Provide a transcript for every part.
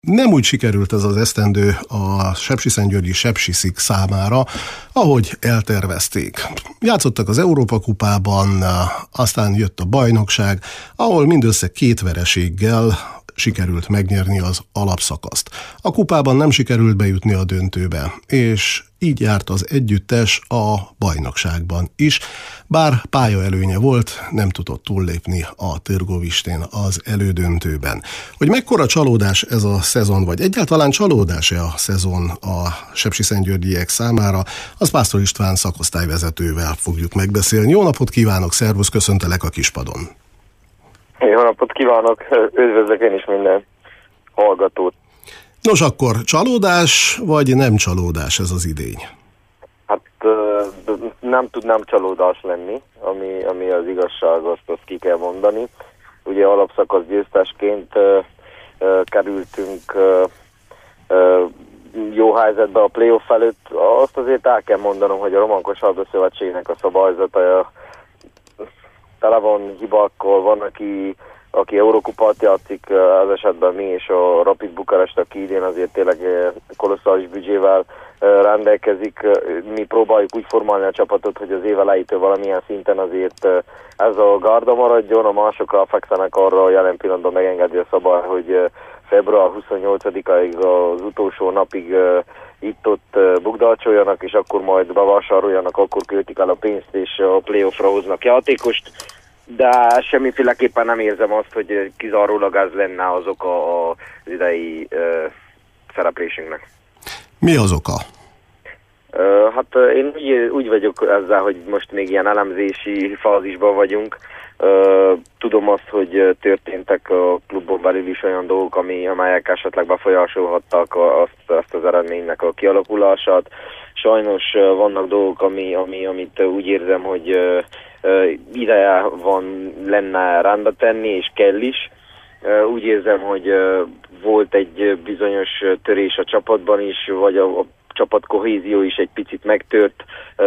Nem úgy sikerült ez az esztendő a sepsiszentgyörgyi Sepsiszik számára, ahogy eltervezték. Játszottak az Európa-kupában, aztán jött a bajnokság, ahol mindössze 2 vereséggel sikerült megnyerni az alapszakaszt. A kupában nem sikerült bejutni a döntőbe, és így járt az együttes a bajnokságban is, bár pályaelőnye volt, nem tudott túllépni a Târgovisten az elődöntőben. Hogy mekkora csalódás ez a szezon, vagy egyáltalán csalódás-e a szezon a sepsiszentgyörgyiek számára, az Pásztor István szakosztályvezetővel fogjuk megbeszélni. Jó napot kívánok, szervusz, köszöntelek a kispadon! Jó napot kívánok, üdvözlök én is minden hallgatót. Nos akkor, csalódás vagy nem csalódás ez az idény? Hát nem tudnám csalódás lenni, ami az igazság, azt ki kell mondani. Ugye alapszakasz győztesként kerültünk jó helyzetbe a playoff előtt. Azt azért el kell mondanom, hogy a Román Kosárlabda Szövetségnek a szabályzata tele van hibákkal, van, aki Eurokupát játszik, az esetben mi és a Rapid Bukarest, aki idén azért tényleg kolosszális büdzsével rendelkezik. Mi próbáljuk úgy formálni a csapatot, hogy az év elejétől valamilyen szinten azért ez a gárda maradjon, a másokra fekszenek arra, jelen pillanatban megengedi a szabály, hogy február 28-ig az utolsó napig itt-ott bukdalcsoljanak, és akkor majd bevásároljanak, akkor költik el a pénzt, és a playoffra hoznak játékost. De semmiféleképpen nem érzem azt, hogy kizárólag ez lenne az oka az idei szereplésünknek. Mi az oka? Hát én úgy vagyok ezzel, hogy most még ilyen elemzési fázisban vagyunk. Tudom azt, hogy történtek a klubon belül is olyan dolgok, amelyek esetleg befolyásolhattak azt az eredménynek a kialakulását. Sajnos vannak dolgok, amit úgy érzem, hogy ideje van lenne rendbe tenni, és kell is. Úgy érzem, hogy volt egy bizonyos törés a csapatban is, vagy a csapat kohézió is egy picit megtört.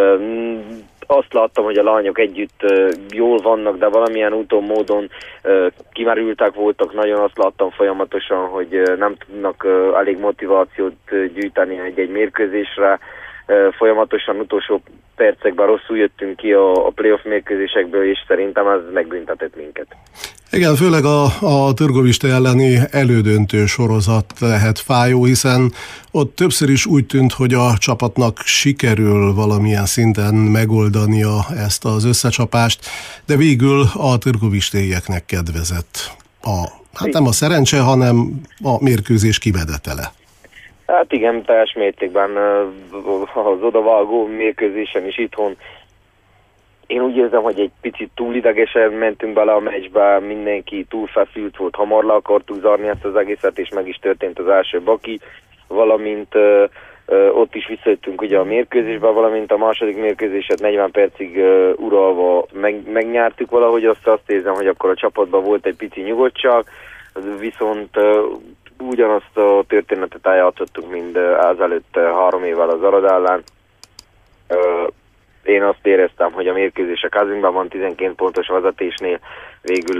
Azt láttam, hogy a lányok együtt jól vannak, de valamilyen úton, módon kimerültek voltak. Nagyon azt láttam folyamatosan, hogy nem tudnak elég motivációt gyűjteni egy mérkőzésre. Folyamatosan utolsó percekben rosszul jöttünk ki a playoff mérkőzésekből, és szerintem ez megbüntetett minket. Igen, főleg a Târgoviste elleni elődöntő sorozat lehet fájó, hiszen ott többször is úgy tűnt, hogy a csapatnak sikerül valamilyen szinten megoldania ezt az összecsapást, de végül a târgovistéieknek kedvezett nem a szerencse, hanem a mérkőzés kimenetele. Hát igen, teljes mértékben az odavágó mérkőzésen is itthon. Én úgy érzem, hogy egy picit túl idegesen mentünk bele a meccsbe, mindenki túl feszült volt, hamar le akartuk zárni ezt az egészet, és meg is történt az első baki, valamint ott is visszajöttünk ugye a mérkőzésbe, valamint a második mérkőzéset 40 percig uralva megnyertük valahogy, azt érzem, hogy akkor a csapatban volt egy pici nyugodtság, viszont ugyanazt a történetet eljátszottuk, mint azelőtt 3 évvel az Arad ellen. Én azt éreztem, hogy a mérkőzés a kezünkben van, 12 pontos vezetésnél végül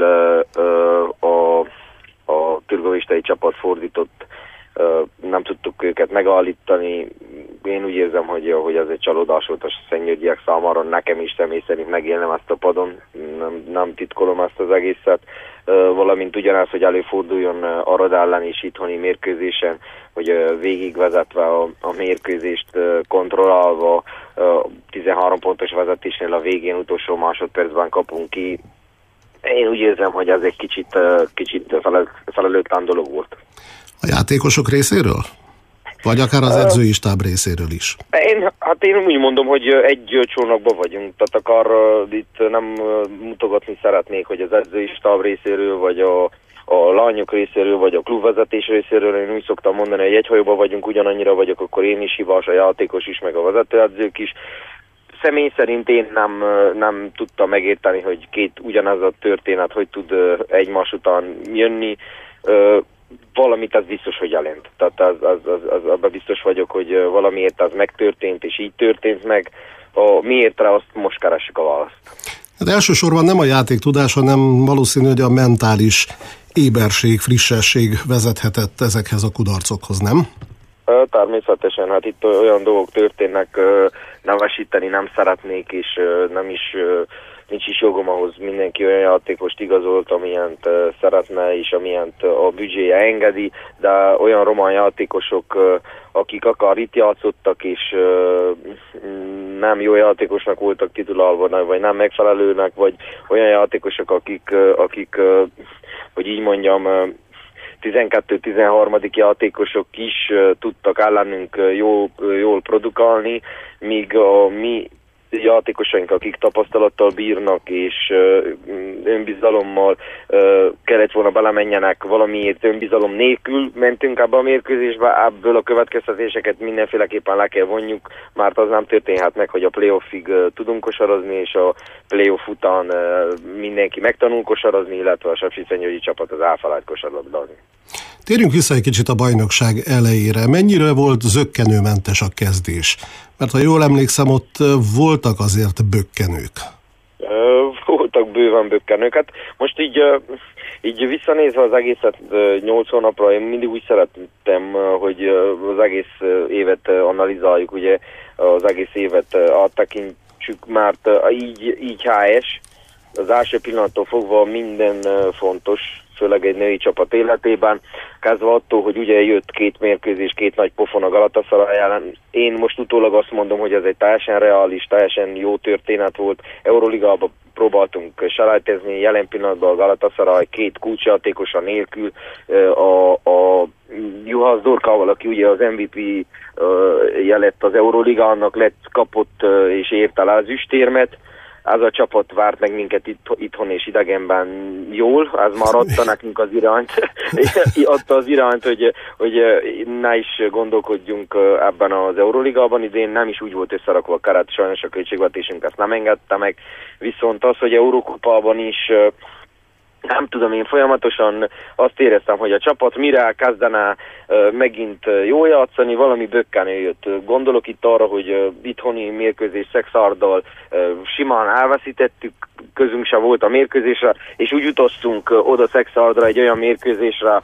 a târgovistei csapat fordított, nem tudtuk őket megállítani. Én úgy érzem, hogy ez egy csalódás volt a szentgyörgyiek számára, nekem is személy szerint megélnem ezt a padon, nem titkolom ezt az egészet. Valamint ugyanaz, hogy előforduljon Arad ellen is itthoni mérkőzésen, hogy végigvezetve a mérkőzést kontrollálva 13 pontos vezetésnél a végén utolsó másodpercben kapunk ki. Én úgy érzem, hogy ez egy kicsit felelőtlen dolog volt. A játékosok részéről? Vagy akár az edzői stáb részéről is? Én úgy mondom, hogy egy csónakban vagyunk, tehát akár itt nem mutogatni szeretnék, hogy az edzői stáb részéről, vagy a lányok részéről, vagy a klubvezetés részéről. Én úgy szoktam mondani, hogy egy hajóban vagyunk, ugyanannyira vagyok, akkor én is hibás, a játékos is, meg a vezetőedzők is. Személy szerint én nem tudtam megérteni, hogy ugyanaz a történet, hogy tud egymás után jönni. Valamit az biztos, hogy jelent. Tehát abban biztos vagyok, hogy valamiért az megtörtént, és így történt meg. Miértre azt most keressük a választ. Hát elsősorban nem a játék tudás, hanem valószínű, hogy a mentális éberség, frissesség vezethetett ezekhez a kudarcokhoz, nem? Természetesen, hát itt olyan dolgok történnek, nevesíteni nem szeretnék, és nincs is jogom ahhoz, mindenki olyan játékost igazolt, amilyent szeretne, és amilyent a büdzséje engedi, de olyan román játékosok, akik akár itt játszottak, és nem jó játékosnak voltak titulálva, vagy nem megfelelőnek, vagy olyan játékosok, akik hogy így mondjam, 12-13. játékosok is tudtak ellenünk jól produkálni, míg a mi játékosaink, akik tapasztalattal bírnak és önbizalommal kellett volna belemenjenek, valamiért önbizalom nélkül mentünk ebbe a mérkőzésbe, ebből a következtetéseket mindenféleképpen le kell vonjuk, mert az nem történhet meg, hogy a playoffig tudunk kosarazni, és a playoff után mindenki megtanul kosarazni, illetve a sepsiszentgyörgyi csapat az elfelejt kosarlabdázni. Térjünk vissza egy kicsit a bajnokság elejére. Mennyire volt zökkenőmentes a kezdés? Mert ha jól emlékszem, ott voltak azért bökkenők. Voltak bőven bökkenők. Hát most így visszanézve az egészet 8 hónapra, én mindig úgy szerettem, hogy az egész évet analizáljuk, ugye az egész évet áttekintsük, mert így HS, az első pillanattól fogva minden fontos, főleg egy női csapat életében, kezdve attól, hogy ugye jött 2 mérkőzés, 2 nagy pofon a Galatasaray ellen. Én most utólag azt mondom, hogy ez egy teljesen reális, teljesen jó történet volt. Euroligába próbáltunk selejtezni, jelen pillanatban a Galatasaray 2 kulcsjátékosa nélkül, a Juhász Dorkával, aki ugye az MVP jelett az Euroligának, kapott és érte el az ezüstérmet. Ez a csapat várt meg minket itthon és idegenben jól, ez már adta nekünk az irányt, adta az irányt, hogy ne is gondolkodjunk ebben az Euroligában, idén nem is úgy volt összerakva a keret, sajnos a költségvetésünk ezt nem engedte meg, viszont az, hogy Eurókupában is nem tudom, én folyamatosan azt éreztem, hogy a csapat mire kezdene megint jól játszani, valami bökkenő jött. Gondolok itt arra, hogy itthoni mérkőzés Szexárddal simán elveszítettük, közünk se volt a mérkőzésre, és úgy utaztunk oda Szexárdra egy olyan mérkőzésre,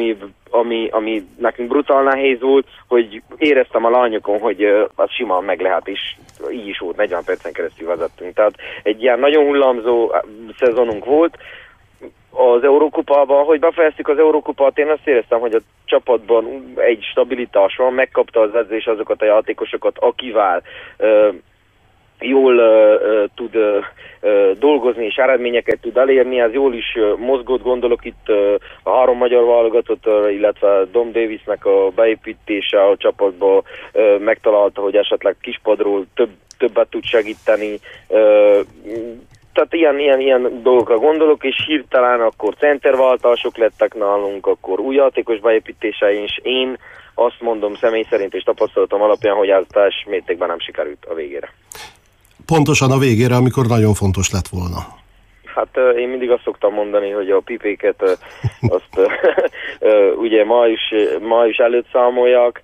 ami nekünk brutál nehéz volt, hogy éreztem a lányokon, hogy az simán meg lehet, és így is volt, 40 percen keresztül vezettünk. Tehát egy ilyen nagyon hullámzó szezonunk volt. Az Eurókupában, hogy befejeztük az Eurókupát, én azt éreztem, hogy a csapatban egy stabilitás van, megkapta az edzés azokat a játékosokat, akivel jól tud dolgozni és eredményeket tud elérni, ez jól is mozgott, gondolok itt a 3 magyar válogatottra, illetve Dom Davisnek a beépítése a csapatba megtalálta, hogy esetleg kispadról többet tud segíteni, tehát ilyen dolgokra gondolok, és hirtelen akkor centerváltások lettek nálunk, akkor új játékos beépítése, és én azt mondom személy szerint és tapasztalatom alapján, hogy ez teljes mértékben nem sikerült a végére. Pontosan a végére, amikor nagyon fontos lett volna. Hát én mindig azt szoktam mondani, hogy a pipéket azt ugye május előtt számolják,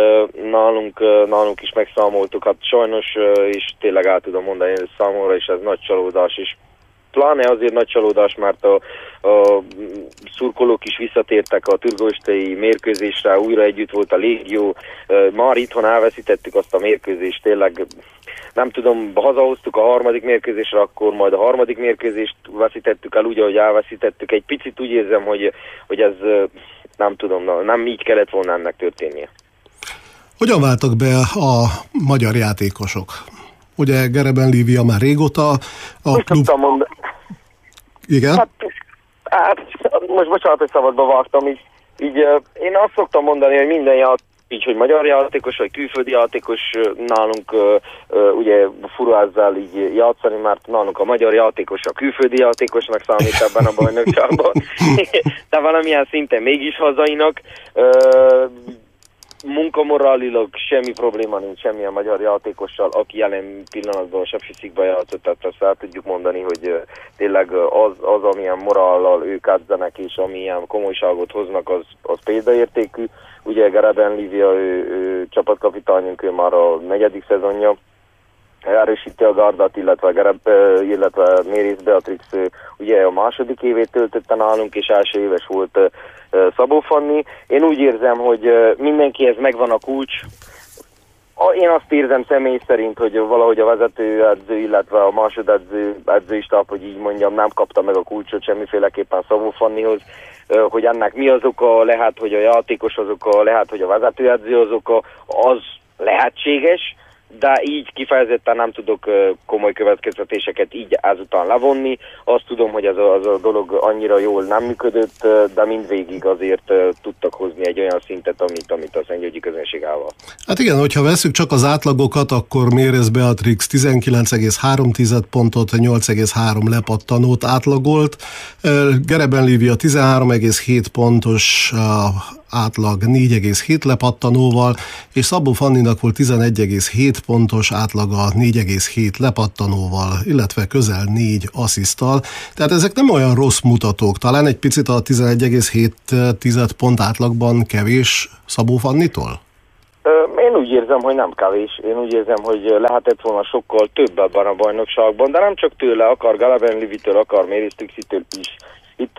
nálunk is megszámoltuk, hát sajnos, és tényleg el tudom mondani, hogy számomra is ez nagy csalódás, és pláne azért nagy csalódás, mert a szurkolók is visszatértek a türgőstei mérkőzésre, újra együtt volt a légió, már itthon elveszítettük azt a mérkőzést, tényleg nem tudom, hazahoztuk a 3. mérkőzésre, akkor majd a 3. mérkőzést veszítettük el úgy, ahogy elveszítettük. Egy picit úgy érzem, hogy ez nem tudom, nem így kellett volna ennek történnie. Hogyan váltak be a magyar játékosok? Ugye Gereben Lívia már régóta a klub... Igen? Hát, most bocsánat, hogy szabadba vágtam, így én azt szoktam mondani, hogy minden így, hogy magyar játékos, vagy külföldi játékos nálunk ugye fura ezzel így játszani, mert nálunk a magyar játékos a külföldi játékosnak számít ebben a bajnokságban, de valamilyen szinten mégis hazainak. Munkamorálilag semmi probléma nincs semmilyen magyar játékossal, aki jelen pillanatban a Sepsiszikben játszott, tehát azt el tudjuk mondani, hogy tényleg az amilyen morállal ők edzenek, és amilyen komolyságot hoznak, az példaértékű. Ugye Gereben Lívia, ő csapatkapitányunk, ő már a 4. szezonja erősíti a gardat, illetve Mérész Beatrix ugye a második évét töltötte nálunk, és első éves volt Szabó Fanni. Én úgy érzem, hogy mindenkihez megvan a kulcs. Én azt érzem személy szerint, hogy valahogy a vezetőedző, illetve a másodedzői stáb, hogy így mondjam, nem kapta meg a kulcsot semmiféleképpen Szabó Fannihoz, hogy ennek mi az oka, lehet, hogy a játékos az oka, lehet, hogy a vezetőedző az oka, az lehetséges, de így kifejezetten nem tudok komoly következtetéseket így ezután levonni. Azt tudom, hogy ez a dolog annyira jól nem működött, de mindvégig azért tudtak hozni egy olyan szintet, amit a szentgyörgyi közönség állva. Hát igen, hogyha veszük csak az átlagokat, akkor Mérész Beatrix 19,3 pontot, 8,3 lepattanót átlagolt, Gereben Lívia 13,7 pontos átlag 4,7 lepattanóval, és Szabó Fanninak volt 11,7 pontos átlaga 4,7 lepattanóval, illetve közel 4 assziszttal. Tehát ezek nem olyan rossz mutatók. Talán egy picit a 11,7 pont átlagban kevés Szabó Fannitól? Én úgy érzem, hogy nem kevés. Én úgy érzem, hogy lehetett volna sokkal több ebben a bajnokságban, de nem csak tőle, akár Gereben Lívitől, akár Mérész Tüxitől is. Itt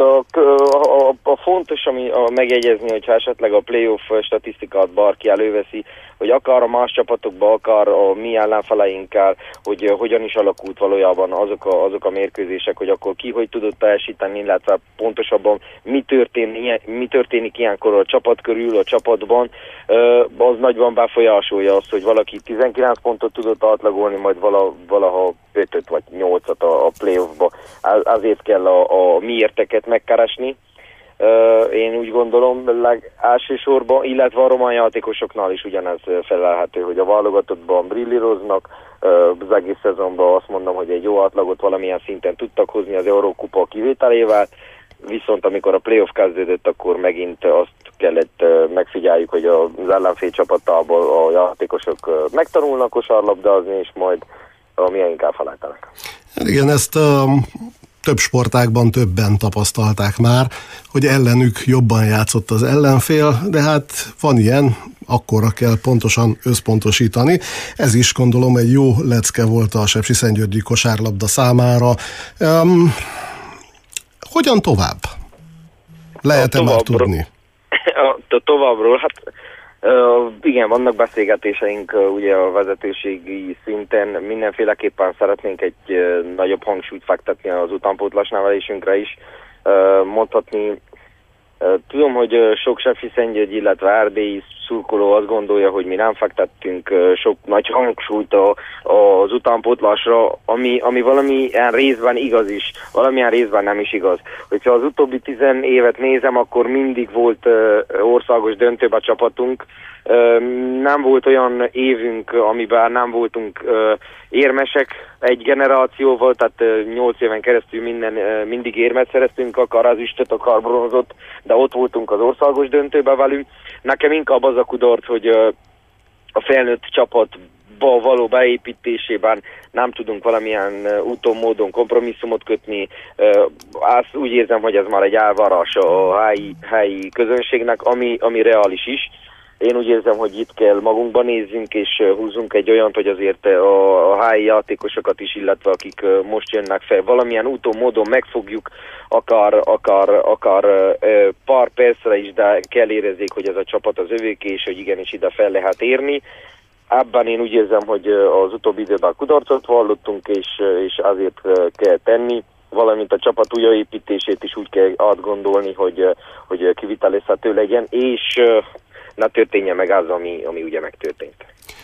a fontos, ami megjegyezni, hogyha esetleg a playoff statisztikát bárki előveszi, hogy akár a más csapatokban, akár a mi ellenfeleinkkel, hogy hogyan is alakult valójában azok a mérkőzések, hogy akkor ki hogy tudott teljesíteni, illetve pontosabban mi történik ilyenkor a csapat körül, a csapatban, az nagyban befolyásolja azt, hogy valaki 19 pontot tudott átlagolni, majd valaha 5 vagy 8-at a playoffba. Azért kell a miérteket megkeresni. Én úgy gondolom, elsősorban, illetve a román játékosoknál is ugyanez felelhető, hogy a válogatottban brillíroznak, az egész szezonban azt mondom, hogy egy jó átlagot valamilyen szinten tudtak hozni az Eurókupa kivételével, viszont amikor a playoff kezdődött, akkor megint azt kellett megfigyeljük, hogy az ellenfél csapatából a játékosok megtanulnak kosárlabdázni, és majd a miénk elfelejtenek. Igen, ezt több sportágban többen tapasztalták már, hogy ellenük jobban játszott az ellenfél, de hát van ilyen, akkorra kell pontosan összpontosítani. Ez is gondolom egy jó lecke volt a sepsiszentgyörgyi kosárlabda számára. Hogyan tovább? Lehet-e már tudni? Továbbról, hát igen, vannak beszélgetéseink ugye a vezetőségi szinten, mindenféleképpen szeretnénk egy nagyobb hangsúlyt fektetni az utánpótlás nevelésünkre is. Mondhatni, tudom, hogy sok sepsiszentgyörgyi, illetve erdélyi szurkoló azt gondolja, hogy mi nem fektettünk sok nagy hangsúlyt az utánpótlásra, ami valamilyen részben igaz is, valamilyen részben nem is igaz. Hogyha az utóbbi 10 évet nézem, akkor mindig volt országos döntőbe csapatunk. Nem volt olyan évünk, amiben nem voltunk érmesek egy generációval, tehát 8 éven keresztül mindig érmet szereztünk, akár ezüstöt, akár bronzot, de ott voltunk az országos döntőbe velünk. Nekem inkább az a kudarc, hogy a felnőtt csapatba való beépítésében nem tudunk valamilyen úton, módon kompromisszumot kötni. Azt úgy érzem, hogy ez már egy elvárás a helyi közönségnek, ami reális is. Én úgy érzem, hogy itt kell magunkba nézzünk, és húzzunk egy olyant, hogy azért a helyi játékosokat is, illetve akik most jönnek fel, valamilyen úton, módon megfogjuk, akár pár percre is, de kell érezzék, hogy ez a csapat az övéké, és hogy igenis ide fel lehet érni. Ebben én úgy érzem, hogy az utóbbi időben kudarcot vallottunk, és azért kell tenni, valamint a csapat újraépítését is úgy kell átgondolni, hogy kivitelezhető legyen, és ne történjen meg az, ami ugye megtörtént.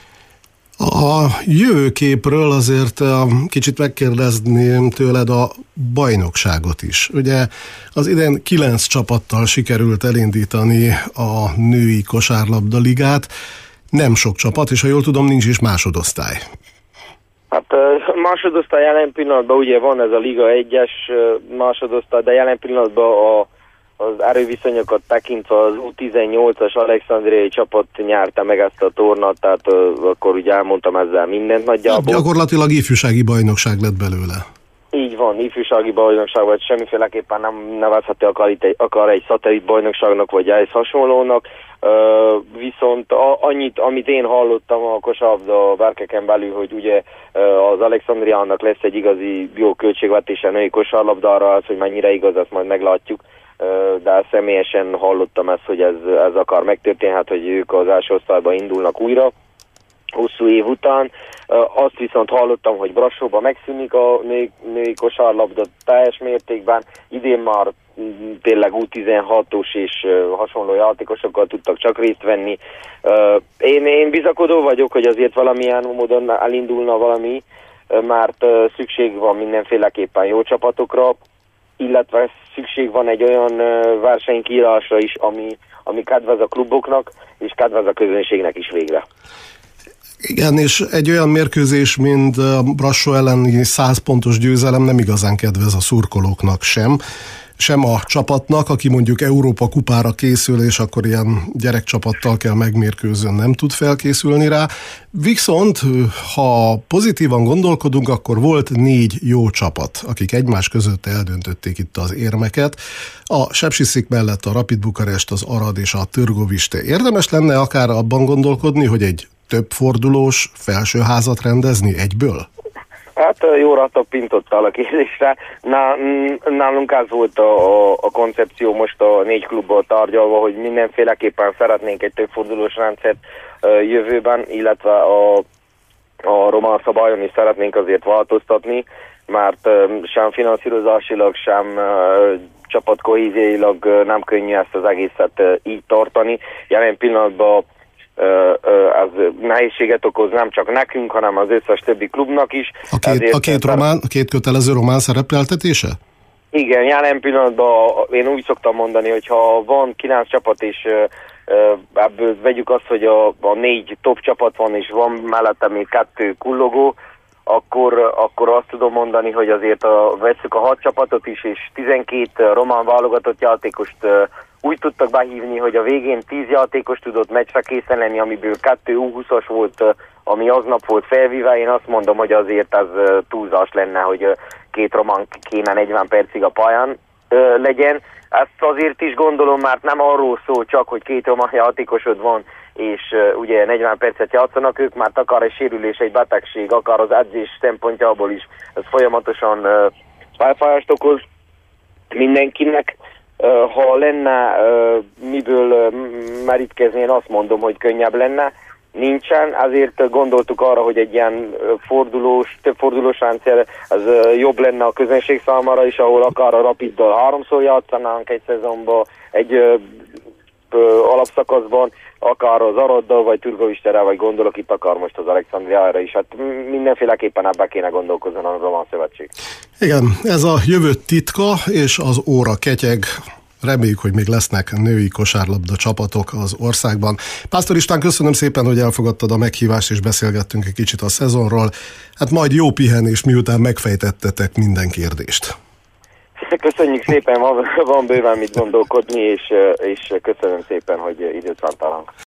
A jövőképről azért kicsit megkérdezném tőled a bajnokságot is. Ugye az idén 9 csapattal sikerült elindítani a női kosárlabda ligát. Nem sok csapat, és ha jól tudom, nincs is másodosztály. Hát másodosztály jelen pillanatban ugye van ez a Liga 1-es másodosztály, de jelen pillanatban az erőviszonyokat tekintve az U18-as alexandriai csapat nyerte meg ezt a tornát, tehát akkor ugye elmondtam ezzel mindent nagyjából. Hát gyakorlatilag ifjúsági bajnokság lett belőle. Így van, ifjúsági bajnokság, vagy semmiféleképpen nem nevezhető akár egy szatellit bajnokságnak, vagy ehhez hasonlónak. viszont annyit, amit én hallottam a kosárlabda berkeken belül, hogy ugye az Alexandriának lesz egy igazi jó költségvetése női kosárlabdára, az, hogy mennyire igaz, azt majd meglátjuk. De személyesen hallottam ezt, hogy ez akar megtörténhet, hogy ők az első osztályba indulnak újra, hosszú év után. Azt viszont hallottam, hogy Brassóban megszűnik a női kosárlabda teljes mértékben. Idén már tényleg U16-os és hasonló játékosokkal tudtak csak részt venni. Én bizakodó vagyok, hogy azért valamilyen módon elindulna valami, mert szükség van mindenféleképpen jó csapatokra, illetve szükség van egy olyan versenykírásra is, ami kedvez a kluboknak, és kedvez a közönségnek is végre. Igen, és egy olyan mérkőzés, mint a Brassó elleni 100 pontos győzelem nem igazán kedvez a szurkolóknak sem a csapatnak, aki mondjuk Európa kupára készül, és akkor ilyen gyerekcsapattal kell megmérkőzön, nem tud felkészülni rá. Viszont, ha pozitívan gondolkodunk, akkor volt 4 jó csapat, akik egymás között eldöntötték itt az érmeket. A Sepsiszik mellett a Rapid Bukarest, az Arad és a Târgoviste. Érdemes lenne akár abban gondolkodni, hogy egy több fordulós felsőházat rendezni egyből? Hát jóra tapintottál a kérdésre. Nálunk ez volt a koncepció most a 4 klubból tárgyalva, hogy mindenféleképpen szeretnénk egy többfordulós rendszert jövőben, illetve a román szabályon is szeretnénk azért változtatni, mert sem finanszírozásilag, sem csapatkohéziailag nem könnyű ezt az egészet így tartani. Jelen pillanatban ez nehézséget okoz nem csak nekünk, hanem az összes többi klubnak is. A két kötelező román szerepeltetése? Igen, jelen pillanatban én úgy szoktam mondani, hogy ha van 9 csapat, és ebből vegyük azt, hogy a 4 top csapat van, és van mellette még 2 kullogó, akkor azt tudom mondani, hogy azért vesszük a 6 csapatot is, és 12 román válogatott játékost úgy tudtak behívni, hogy a végén 10 játékos tudott meccsre készen lenni, amiből 2 U20-as volt, ami aznap volt felvíve. Én azt mondom, hogy azért ez túlzás lenne, hogy 2 román kéne 40 percig a pályán legyen. Ezt azért is gondolom, mert nem arról szól csak, hogy 2 román játékosod van, és ugye 40 percet játszanak ők, mert akár egy sérülés, egy betegség, akár az edzés szempontjából is ez folyamatosan felfájást okoz mindenkinek. Ha lenne miből merítkezni, én azt mondom, hogy könnyebb lenne. Nincsen, azért gondoltuk arra, hogy egy ilyen több fordulós rendszer, ez jobb lenne a közönség számára is, ahol akár a Rapiddal 3-szor játszanánk egy szezonban, egy alapszakaszban, akár az Araddal, vagy Târgovisterrel, vagy gondolok itt akár most az Alexandriára is. Hát mindenféleképpen ebbe kéne gondolkozni a Román Szövetség. Igen, ez a jövő titka, és az óra ketyeg. Reméljük, hogy még lesznek női kosárlabda csapatok az országban. Pásztor István, köszönöm szépen, hogy elfogadtad a meghívást, és beszélgettünk egy kicsit a szezonról. Hát majd jó pihenés, miután megfejtettetek minden kérdést. Köszönjük szépen, van bőven mit gondolkodni, és köszönöm szépen, hogy időt szántál.